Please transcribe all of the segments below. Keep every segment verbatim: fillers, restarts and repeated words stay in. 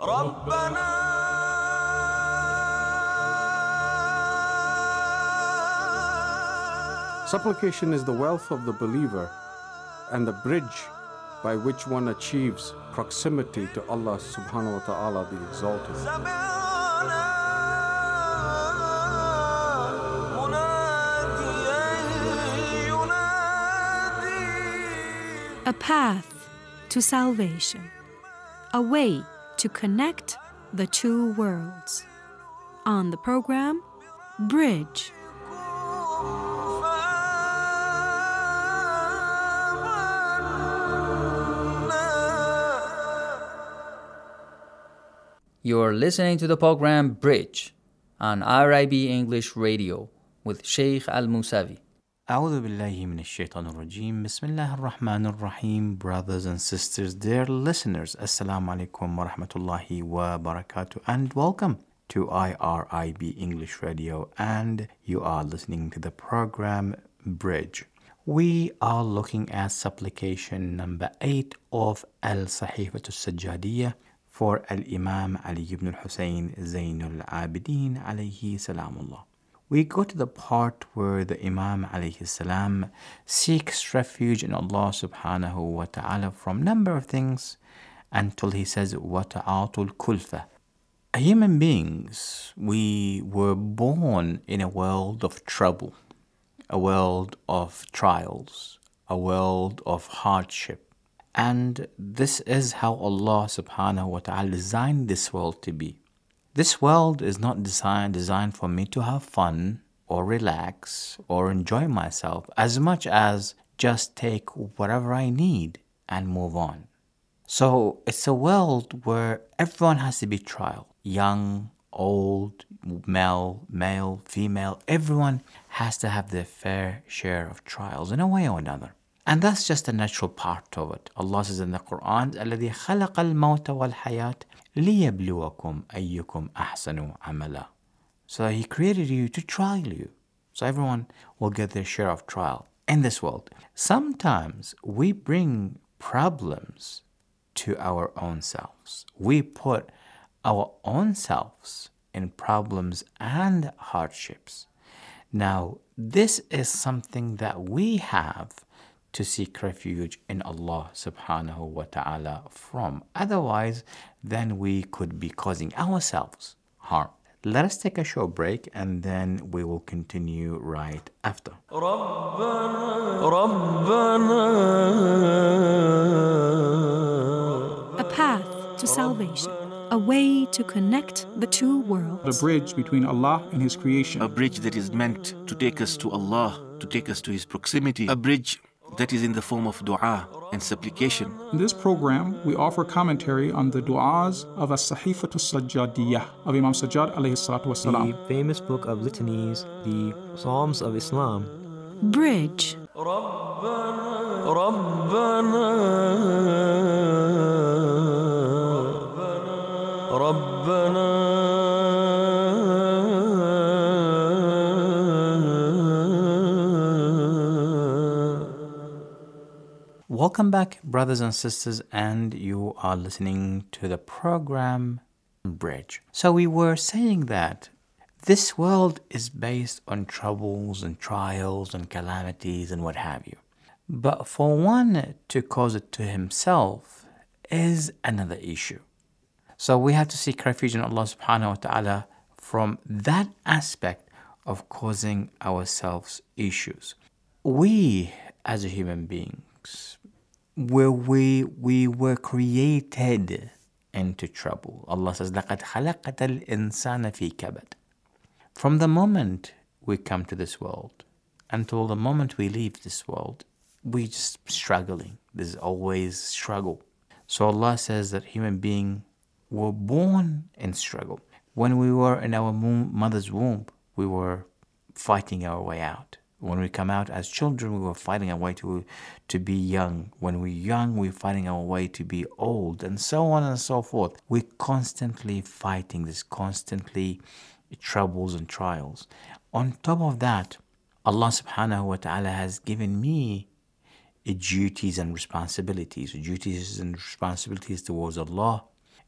Supplication is the wealth of the believer and the bridge by which one achieves proximity to Allah subhanahu wa ta'ala, the Exalted. A path to salvation, a way to connect the two worlds. On the program, Bridge. You're listening to the program Bridge on R I B English Radio with Sheikh Al-Musavi. أعوذ بالله من الشيطان الرجيم بسم الله الرحمن الرحيم. Brothers and sisters, dear listeners, Assalamu alaikum wa rahmatullahi wa barakatuh, and welcome to I R I B English Radio, and you are listening to the program Bridge. We are looking at supplication number eight of Al-Sahifat Al-Sajjadiyah for Al-Imam Ali ibn al-Hussein Zainul Abidin alayhi salamullah. We go to the part where the Imam alayhi salam seeks refuge in Allah subhanahu wa ta'ala from a number of things until he says, وَتَعَاطُ الْكُلْفَةِ. Human beings, we were born in a world of trouble, a world of trials, a world of hardship. And this is how Allah subhanahu wa ta'ala designed this world to be. This world is not designed, designed for me to have fun or relax or enjoy myself as much as just take whatever I need and move on. So it's a world where everyone has to be trial. Young, old, male, male, female, everyone has to have their fair share of trials in a way or another. And that's just a natural part of it. Allah says in the Quran, الَّذِي خَلَقَ الْمَوْتَ وَالْحَيَاةَ لِيَبْلُوَكُمْ أَيُّكُمْ أَحْسَنُ عَمَلًا. So He created you to trial you. So everyone will get their share of trial in this world. Sometimes we bring problems to our own selves. We put our own selves in problems and hardships. Now, this is something that we have to seek refuge in Allah subhanahu wa ta'ala from. Otherwise, then we could be causing ourselves harm. Let us take a short break and then we will continue right after. A path to salvation, a way to connect the two worlds. A bridge between Allah and His creation. A bridge that is meant to take us to Allah, to take us to His proximity. A bridge that is in the form of dua and supplication. In this program, we offer commentary on the du'as of As-Sahifat Al-Sajjadiyah of Imam Sajjad alayhi salatu wasalam. The famous book of litanies, the Psalms of Islam. Bridge. Welcome back, brothers and sisters, and you are listening to the program Bridge. So we were saying that this world is based on troubles and trials and calamities and what have you. But for one to cause it to himself is another issue. So we have to seek refuge in Allah subhanahu wa ta'ala from that aspect of causing ourselves issues. We, as a human beings, where we we were created into trouble. Allah says, لَقَدْ خَلَقَتَ الْإِنسَانَ فِي كَبَدٍ. From the moment we come to this world until the moment we leave this world, we just struggling. There's always struggle. So Allah says that human beings were born in struggle. When we were in our mother's womb, we were fighting our way out. When we come out as children, we were fighting our way to to be young. When we're young, we're fighting our way to be old, and so on and so forth. We're constantly fighting this, constantly troubles and trials. On top of that, Allah subhanahu wa ta'ala has given me duties and responsibilities. Duties and responsibilities towards Allah,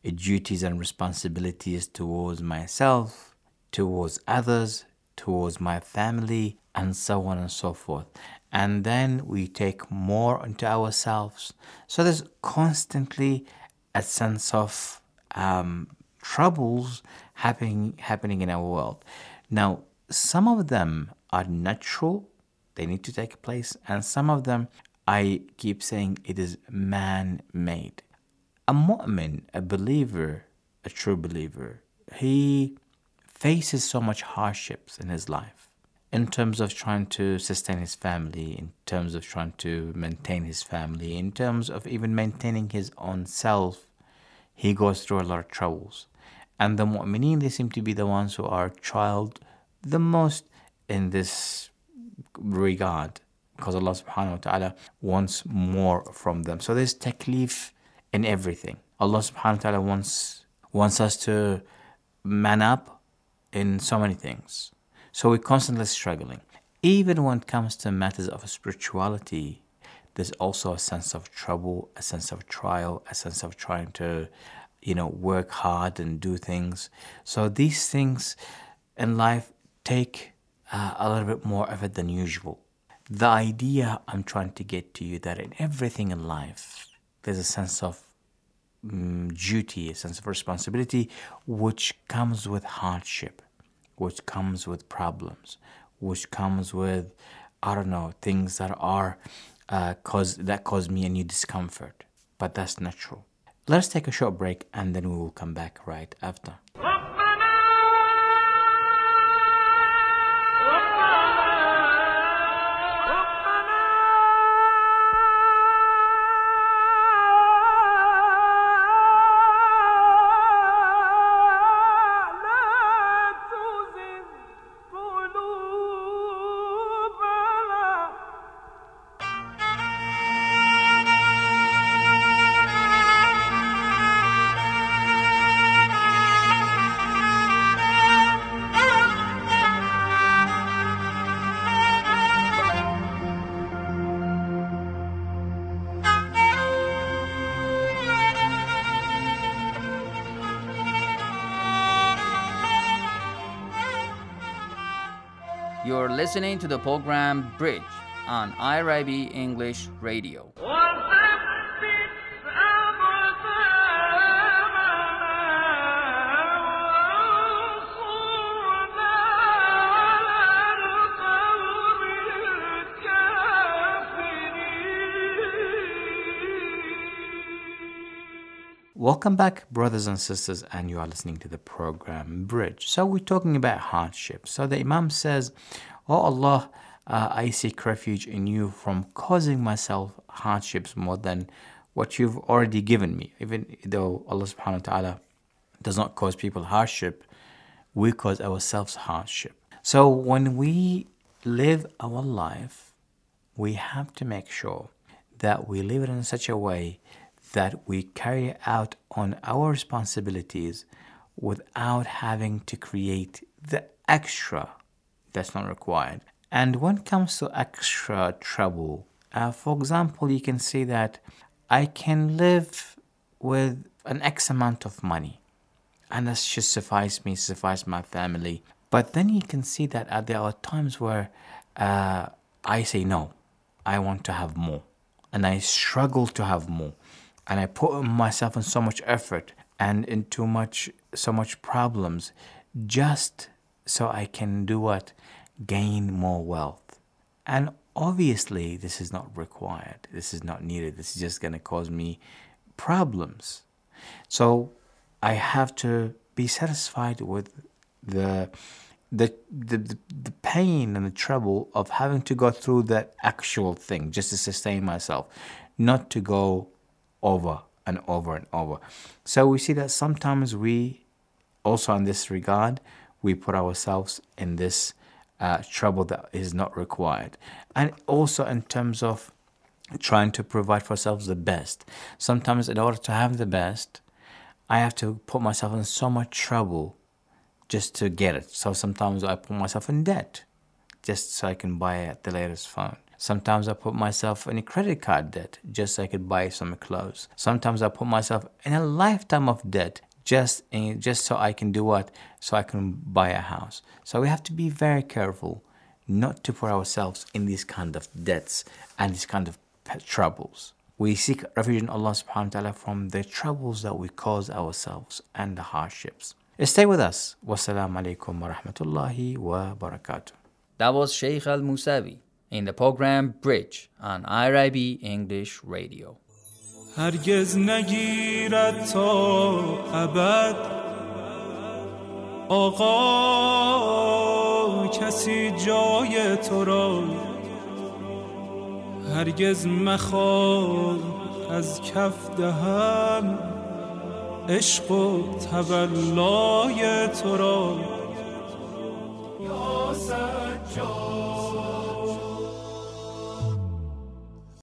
duties and responsibilities towards myself, towards others, towards my family, and so on and so forth. And then we take more into ourselves. So there's constantly a sense of um, troubles happening happening in our world. Now, some of them are natural, they need to take place, and some of them, I keep saying, it is man-made. A mu'min, a believer, a true believer, he faces so much hardships in his life in terms of trying to sustain his family, in terms of trying to maintain his family, in terms of even maintaining his own self. He goes through a lot of troubles. And the mu'mineen, they seem to be the ones who are trialed the most in this regard, because Allah subhanahu wa ta'ala wants more from them. So there's taklif in everything. Allah subhanahu wa ta'ala wants, wants us to man up in so many things. So we're constantly struggling. Even when it comes to matters of spirituality, there's also a sense of trouble, a sense of trial, a sense of trying to, you know, work hard and do things. So these things in life take uh, a little bit more effort than usual. The idea I'm trying to get to you that in everything in life, there's a sense of um, duty, a sense of responsibility, which comes with hardship, which comes with problems, which comes with, I don't know, things that are uh, cause that cause me a new discomfort. But that's natural. Let's take a short break and then we will come back right after. You're listening to the program Bridge on I R I B English Radio. Welcome back, brothers and sisters, and you are listening to the program Bridge. So we're talking about hardship. So the Imam says, "Oh Allah, uh, I seek refuge in you from causing myself hardships more than what you've already given me." Even though Allah subhanahu wa ta'ala does not cause people hardship, we cause ourselves hardship. So when we live our life, we have to make sure that we live it in such a way that we carry out on our responsibilities without having to create the extra that's not required. And when it comes to extra trouble, uh, for example, you can see that I can live with an X amount of money and that should suffice me, suffice my family. But then you can see that uh, there are times where uh, I say no, I want to have more, and I struggle to have more. And I put myself in so much effort and into much, so much problems just so I can do what? Gain more wealth. And obviously this is not required. This is not needed. This is just going to cause me problems. So I have to be satisfied with the, the, the, the, the pain and the trouble of having to go through that actual thing just to sustain myself, not to go over and over and over. So we see that sometimes we, also in this regard, we put ourselves in this uh, trouble that is not required. And also in terms of trying to provide for ourselves the best. Sometimes in order to have the best, I have to put myself in so much trouble just to get it. So sometimes I put myself in debt just so I can buy the latest phone. Sometimes I put myself in a credit card debt just so I could buy some clothes. Sometimes I put myself in a lifetime of debt just in, just so I can do what? So I can buy a house. So we have to be very careful not to put ourselves in these kind of debts and these kind of troubles. We seek refuge in Allah subhanahu wa ta'ala from the troubles that we cause ourselves and the hardships. Stay with us. Wassalamu alaikum wa rahmatullahi wa barakatuh. That was Sheikh Al-Musawi in the program Bridge on I R I B English Radio. هرگز نگیرد تا ابد آقا کسی جای تو را هرگز مخواه از کف دهم عشق و تولای تو را